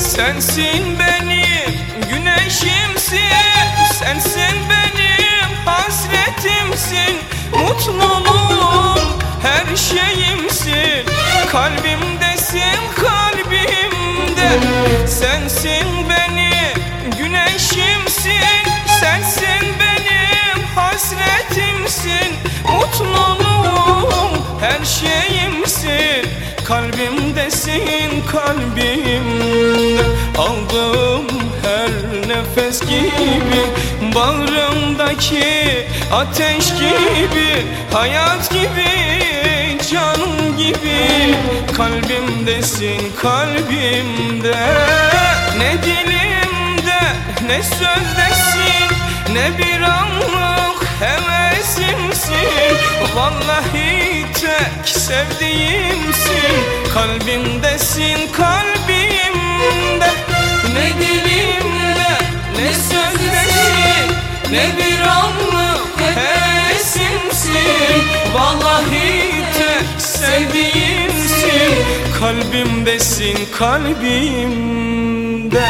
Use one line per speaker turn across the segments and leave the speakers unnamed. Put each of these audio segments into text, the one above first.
Sensin benim güneşimsin, sensin benim hasretimsin. Mutluluğum her şeyimsin, kalbimdesin kalbimde. Sensin benim güneşimsin, sensin benim hasretimsin. Mutluluğum her şeyimsin, kalbimdesin kalbimde. Aldığım her nefes gibi, bağrımdaki ateş gibi, hayat gibi, canım gibi, kalbimdesin kalbimde. Ne dilimde ne sözdesin, ne bir anlık hevesimsin. Vallahi tek sevdiğimsin, kalbimdesin kalbimde. Ne dilimde ne sözdesin, ne bir anlık hevesimsin. Vallahi tek sevdiğimsin, kalbimdesin kalbimde.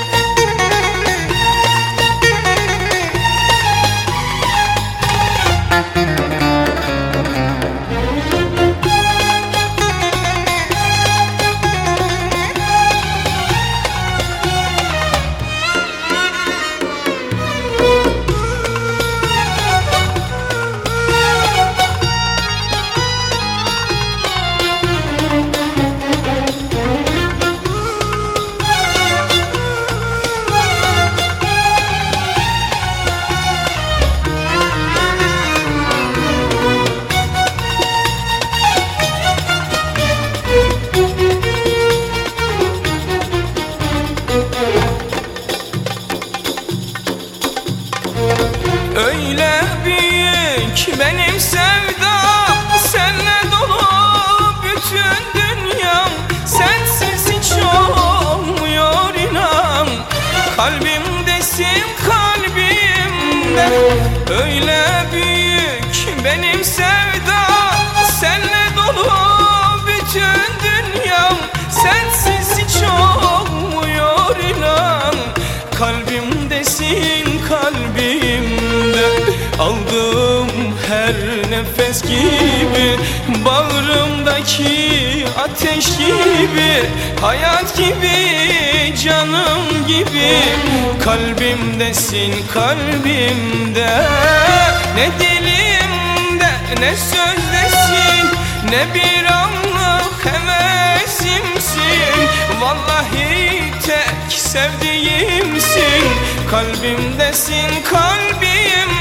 Öyle büyük benim sevdam, senle dolu bütün dünyam. Sensiz hiç olmuyor inan, kalbimdesin kalbimde. Öyle büyük benim sevdam, senle dolu bütün dünyam. Sensiz hiç olmuyor inan, kalbimdesin kalbimde. Aldığım her nefes gibi, bağrımdaki ateş gibi, hayat gibi, canım gibi, kalbimdesin kalbimde. Ne dilimde ne sözdesin, ne bir anlık hevesimsin. Vallahi tek sevdiğimsin, kalbimdesin kalbimde.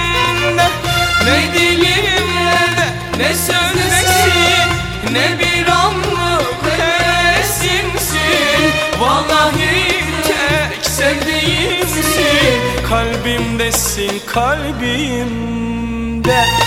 Ne dilimde ne sözdesin, ne bir anlık hevesimsin. Vallahi tek sevdiğimsin, kalbimdesin kalbimde.